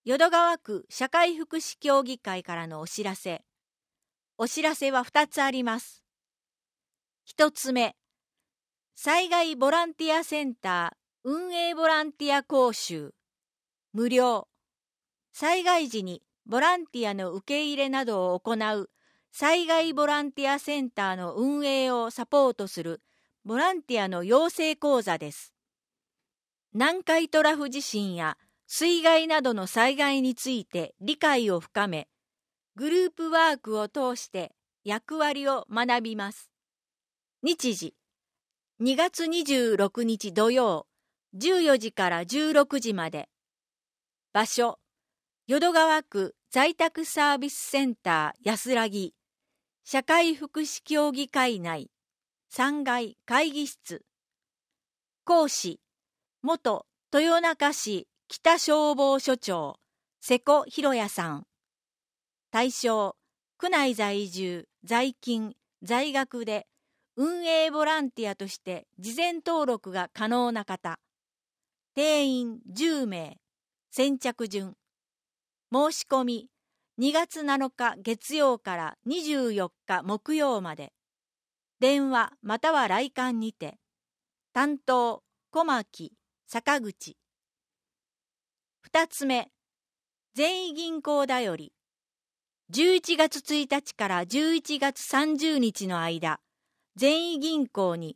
淀川区社会福祉協議会からのお知らせ。お知らせは2つあります。1つ目、災害ボランティアセンター運営ボランティア講習、無料。災害時にボランティアの受け入れなどを行う災害ボランティアセンターの運営をサポートするボランティアの養成講座です。南海トラフ地震や水害などの災害について理解を深め、グループワークを通して役割を学びます。日時、2月26日土曜、14時から16時まで。場所、淀川区在宅サービスセンター安らぎ、社会福祉協議会内、3階会議室。講師、元豊中市北消防署長、瀬古博也さん。対象、区内在住、在勤、在学で、運営ボランティアとして事前登録が可能な方。定員10名、先着順。申し込み、2月7日月曜から24日木曜まで。電話または来館にて。担当、小牧、坂口。2つ目、善意銀行だより。11月1日から11月30日の間、善意銀行に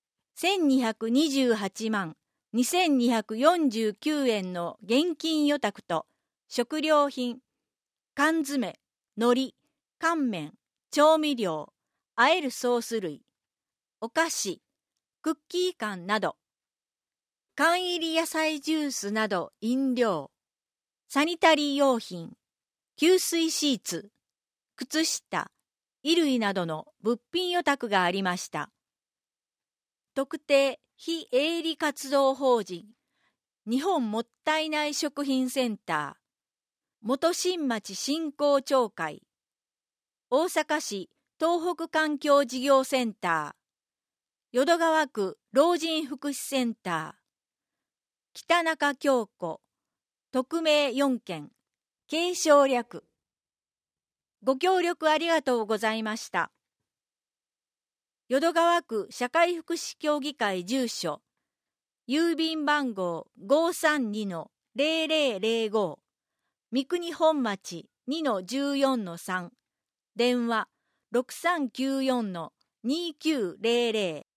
1228万2249円の現金預託と食料品、缶詰、海苔、乾麺、調味料、和えるソース類、お菓子、クッキー缶など、缶入り野菜ジュースなど飲料、サニタリー用品、吸水シーツ、靴下、衣類などの物品預託がありました。特定非営利活動法人日本もったいない食品センター、元新町振興協会、大阪市東北環境事業センター、淀川区老人福祉センター、北中京子、匿名4件、継承略。ご協力ありがとうございました。淀川区社会福祉協議会住所、郵便番号 532-0005、三国本町 2-14-3、電話 6394-2900。